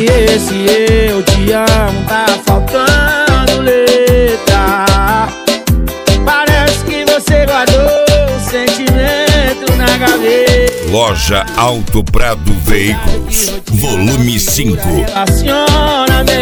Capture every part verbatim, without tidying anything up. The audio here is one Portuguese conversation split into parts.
E esse eu te amo tá faltando letra. Parece que você guardou o sentimento na gaveta. Loja Alto Prado Veículos, volume cinco. Relacionamento,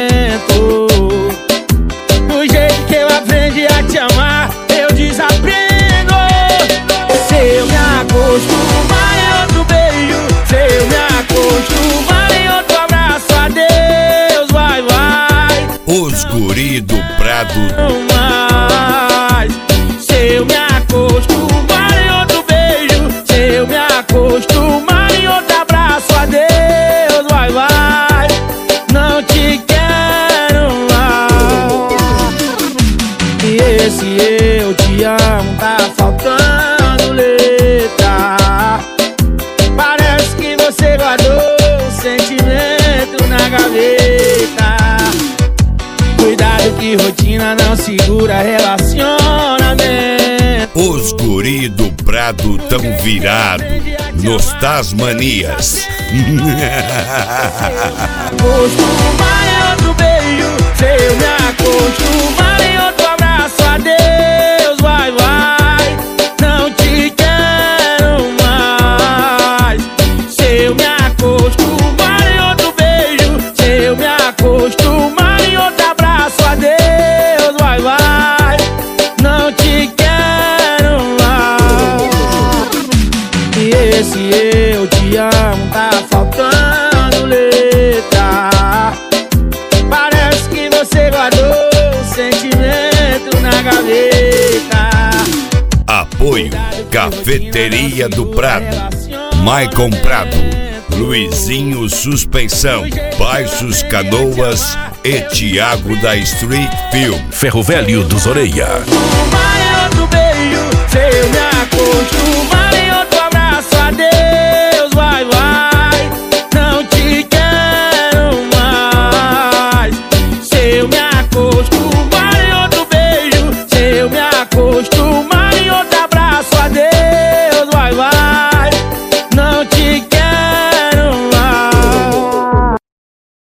do jeito que eu aprendi a te amar, eu desaprendo. Se eu me acostumar em outro beijo, se eu me acostumar em outro abraço, adeus, vai, vai. Os guri do Prado. Não mais. Se eu me acostumar em outro beijo, se eu me acostumar em outro abraço, adeus, vai, vai. Não te quero mais. E esse eu te amo tá faltando letra. Parece que você guardou o sentimento na gaveta. Cuidado que rotina não segura relacionamento. Os guri do Prado tão virado nos Tasmanias. Acostumar em outro beijo, se eu me acostumar em outro abraço, adeus, vai, vai. Não te quero mais. Se eu me acostumar em outro beijo, se eu me acostumar em outro abraço, adeus, vai, vai. Não te quero mais. E esse eu te amo tá faltando letra. Parece que você guardou o sentimento na gaveta. Apoio Cafeteria do Prado, Maicon Prado, Luizinho Suspensão, Baixos Canoas e Thiago da Street Film. Ferro Velho dos Orelha. Acostumar em outro beijo, se eu me acostumar